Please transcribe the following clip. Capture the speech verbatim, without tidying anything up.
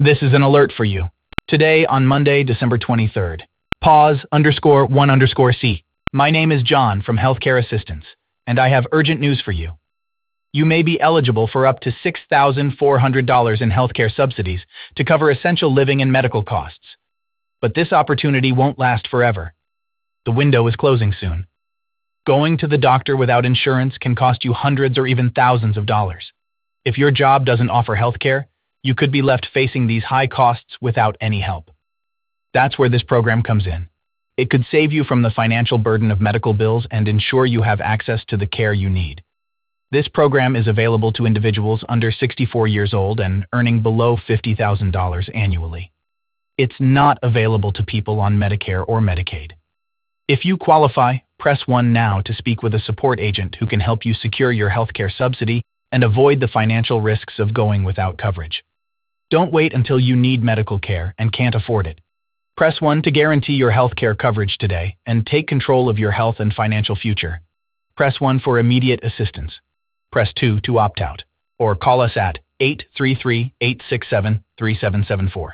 This is an alert for you. Today, on Monday, December twenty-third. Pause underscore one underscore C. My name is John from Healthcare Assistance, and I have urgent news for you. You may be eligible for up to six thousand four hundred dollars in healthcare subsidies to cover essential living and medical costs. But this opportunity won't last forever. The window is closing soon. Going to the doctor without insurance can cost you hundreds or even thousands of dollars. If your job doesn't offer healthcare, you could be left facing these high costs without any help. That's where this program comes in. It could save you from the financial burden of medical bills and ensure you have access to the care you need. This program is available to individuals under sixty-four years old and earning below fifty thousand dollars annually. It's not available to people on Medicare or Medicaid. If you qualify, press one now to speak with a support agent who can help you secure your healthcare subsidy and avoid the financial risks of going without coverage. Don't wait until you need medical care and can't afford it. Press one to guarantee your healthcare coverage today and take control of your health and financial future. Press one for immediate assistance. Press two to opt out, or call us at eight three three, eight six seven, three seven seven four.